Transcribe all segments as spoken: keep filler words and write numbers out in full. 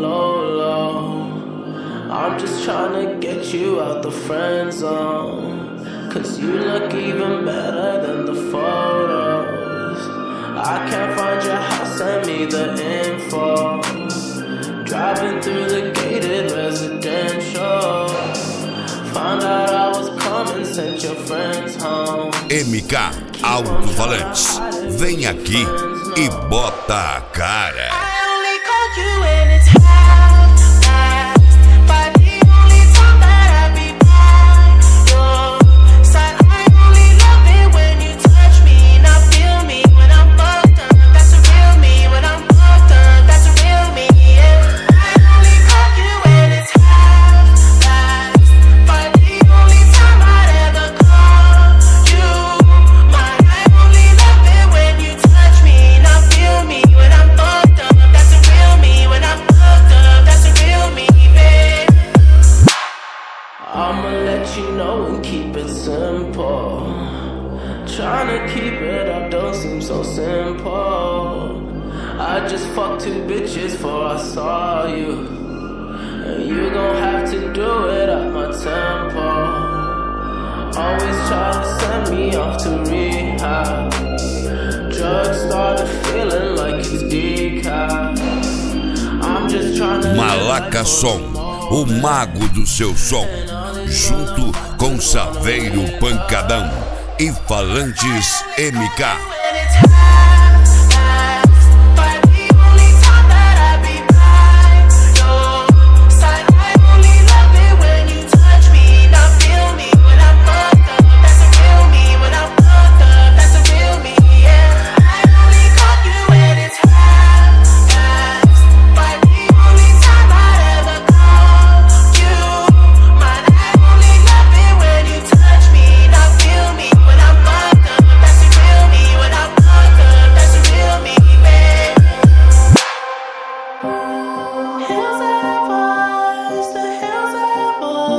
low, low. I'm just trying to get you out the friend zone, cause you look even better than the photos. I can't find your house, send me the info. Driving through the gated residential, found out I was coming, sent your friends home. M K Alto-Falantes, vem aqui e bota a cara. I only call you when it's half past, but the only time that I be by your side. I only love it when you touch me, not feel me when I'm fucked up. That's a real me when I'm fucked up. That's a real me, yeah. I only call you when it's half past, but the only time I'd ever call you mine. I only love it when you touch me, not feel me when I'm fucked up. That's a real me when I'm fucked up. That's a real me, babe. I'ma let you know and keep it simple. Trying to keep it up don't seem so simple. I just fucked two bitches before I saw you, and you gon' have to do it at my tempo. Always try to send me off to rehab. Drugs started feeling like it's decaf. I'm just trying to Malaca Som, o mago do seu som, junto com Saveiro Pancadão e Falantes M K. When it's half past, but the only time that I be by your side. I only love it when you touch me, not feel me when I'm fucked up. That's a real me when I'm fucked up. That's a real me, yeah. I only call you when it's half past, but the only time I'd ever call you mine. I only love it when you touch me, not feel me when I'm fucked up. That's a real me when I'm fucked up. That's a real me, babe. Hills have eyes, the hills have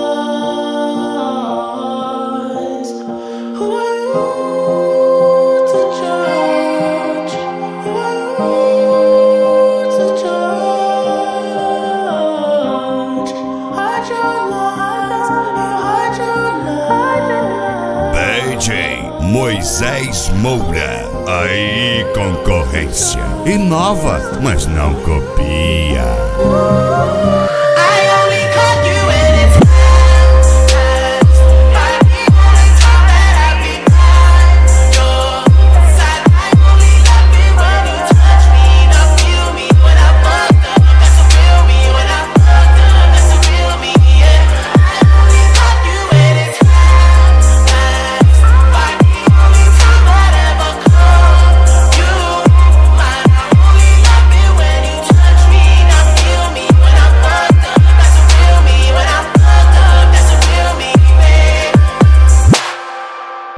eyes. Who are you to judge? Who are you to judge? Hide your lies, you hide your lies. D J Moisés Moura. Aí concorrência. Inova, mas não copia.